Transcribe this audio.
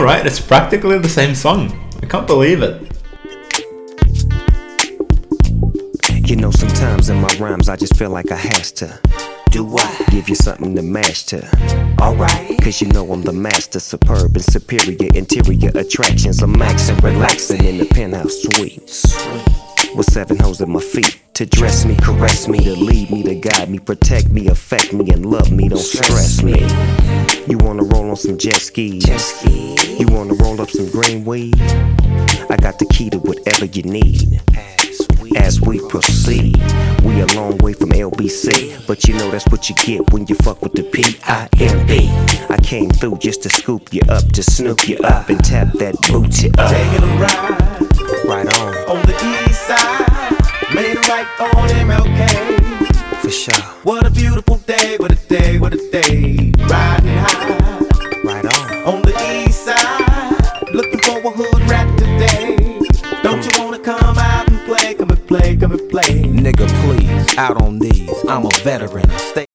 right? It's practically the same song. I can't believe it. You know, sometimes in my rhymes I just feel like I has to. Do what? Give you something to mash to. Alright. Cause you know I'm the master, superb and superior interior attractions. I'm maxing, relaxing in the penthouse suite. With 7 hoes at my feet. To dress me, caress me, to lead me, to guide me, protect me, affect me, and love me, don't stress me. You wanna roll on some jet skis? You wanna roll up some green weed? I got the key to whatever you need. As we proceed, we a long way from LBC, but you know that's what you get when you fuck with the P.I.M.P. I came through just to scoop you up, to snoop you up and tap that booty up. Taking a ride, right on the east side, made it right on MLK. For sure. What a beautiful day, what a day, what a day. Riding high, right on the east side, looking for a hood rat today. Don't you wanna come out and play, come and play, come and play? Nigga, please, out on these. I'm a veteran. I stay